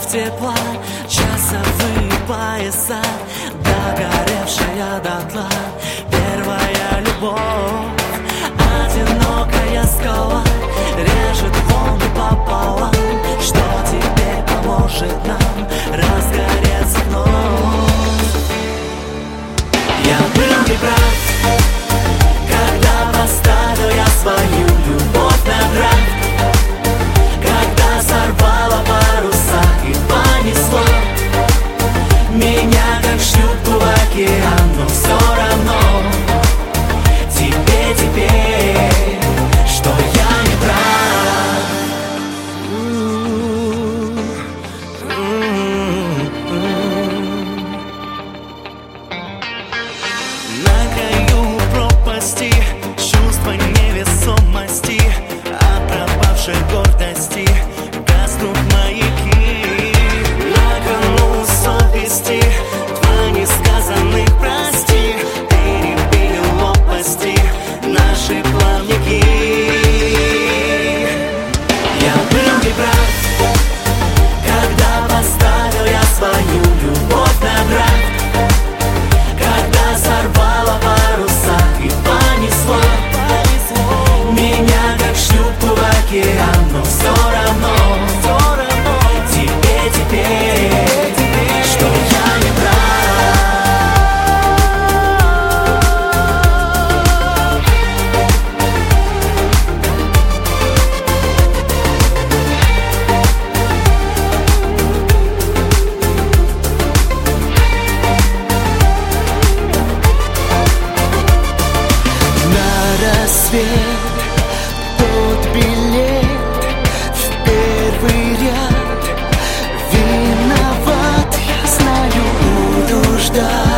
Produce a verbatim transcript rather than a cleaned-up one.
тепла, часовые пояса, догоревшая дотла первая любовь. Одинокая скала режет волны пополам. Что теперь поможет нам разгореться вновь? Я был неправ, когда поставил я свою любовь на грань, когда сорвала паруса и понесла меня как шлюпку в океан. Но все равно тебе теперь, что я не прав. На краю пропасти чувство невесомости, от пропавшей гордости гаснут маяки. На кону совести два несказанных прости, перебили лопасти наши плавники. Я был неправ, когда поставил я свою любовь на грань, когда сорвала паруса и понесла меня как шлюпку в океан. Но все равно, все равно тебе теперь, что я не прав. На рассвет тот билет в первый ряд. Виноват, я знаю, буду ждать.